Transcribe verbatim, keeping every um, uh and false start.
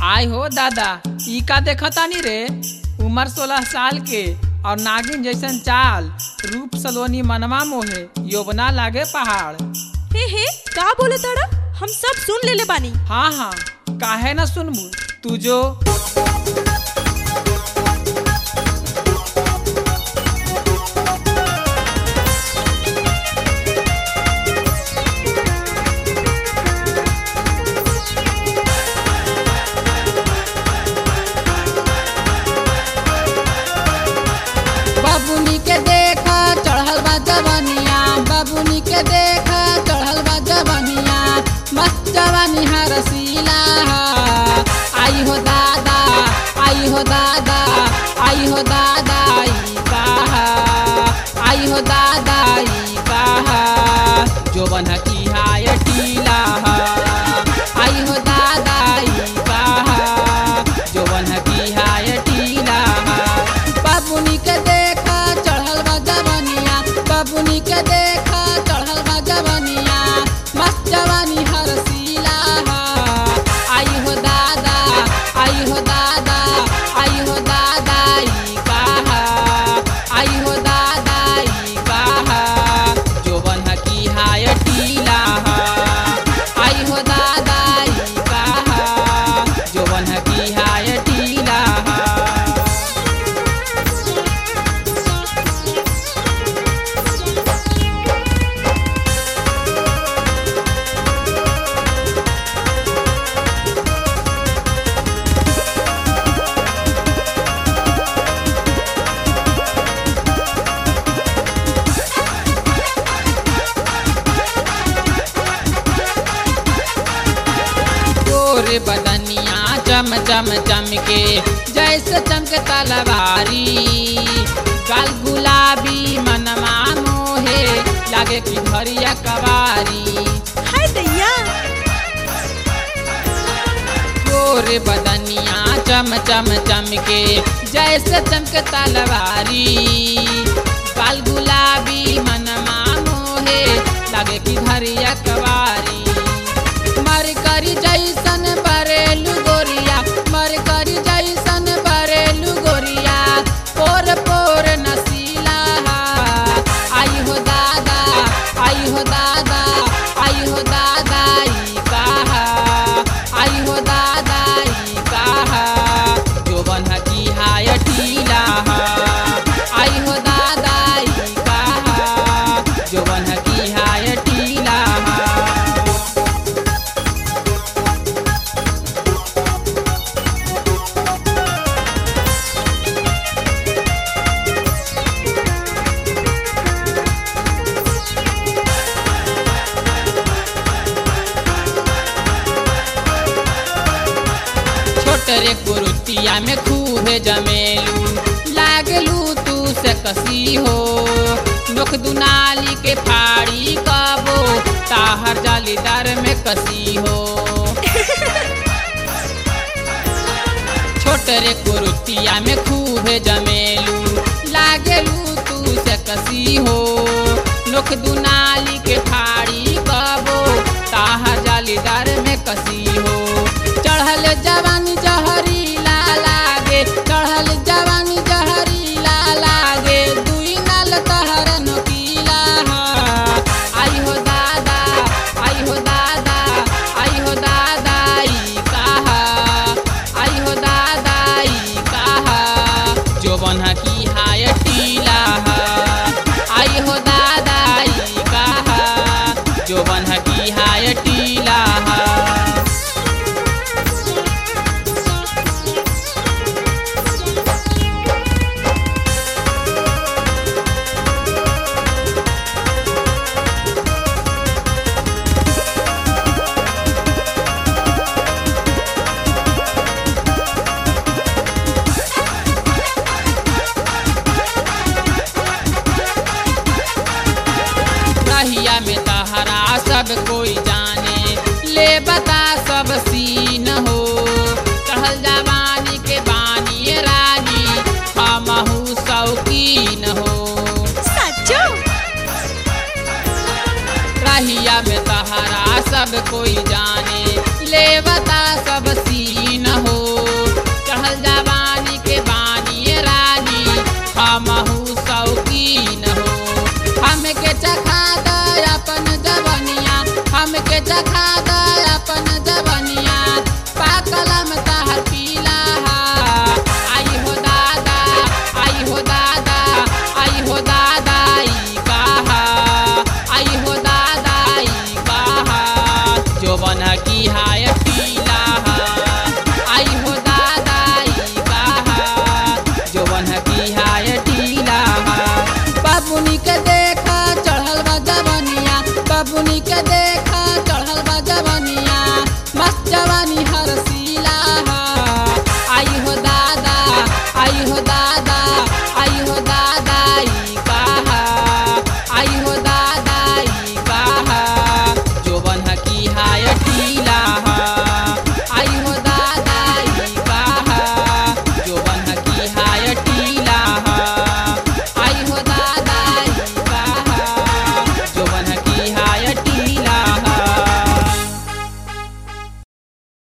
आय हो दादा, ई का देखतानी रे? उम्र सोलह साल के और नागिन जैसन चाल, रूप सलोनी मनवा मोहे, योबना लागे पहाड़। हे हे का बोले ताड़ा? हम सब सुन लेले बानी। हाँ हाँ, काहे ना सुनबू, तू जो बाबूनी के देखा चढ़ल बा जवानिया, बाबूनी के देखा चढ़ल बा जवानिया, मस्त जवानी है रसीला। आई हो दादा, आई हो दादा, आई हो दादा, ई कहा, आई हो दादा, ई कहा, जो बन की हाय टीला। आई हो दादा, ई कहा, जो बन की हाय टीला। बाबूनी के देखा चढ़ल बा जवानिया, बाबूनी के देखा चढ़ल बा जवानिया, मस्त जवानी हर सीला। आई हो दादा, आई हो दादा, आई हो दादा, ई कहा, आई हो दादा, ई कहा, जो बन की हाय टीला। आई हो दादा, ई कहा, जो बन की हाय टीला। गोरे बदनिया चम चम चमके जैसे चमके तलवारी, गाल गुलाबी मनवा मोहे, लागे कि धरिया कवारी। हाय दैया, गोरे बदनिया चम चम चमके जैसे चमके तलवारी, गाल गुलाबी मनवा मोहे, लागे कि धरिया कवारी। मर करी जैसन बरेलू गोरिया, मर करी जैसन बरेलू गोरिया, पोर पोर नसीला। आई हो दादा, आई हो दादा, आई हो दादा, ई कहा, आई हो दादा, ई कहा, जो बन की हाय टीला। आई हो दादा, ई कहा, जो बन की हाय टीला। छोटरे कुरुतिया में खूबे जमेलू, लागलू तू से कसी हो, नोख दुनाली के फाड़ी कबो, ताहर जालीदार में कसी हो। छोटरे कुरुतिया में खूबे जमेलू, लागलू तू से कसी हो, नोख दुनाली के फाड़ी कबो, ताहर जालीदार में कसी हो।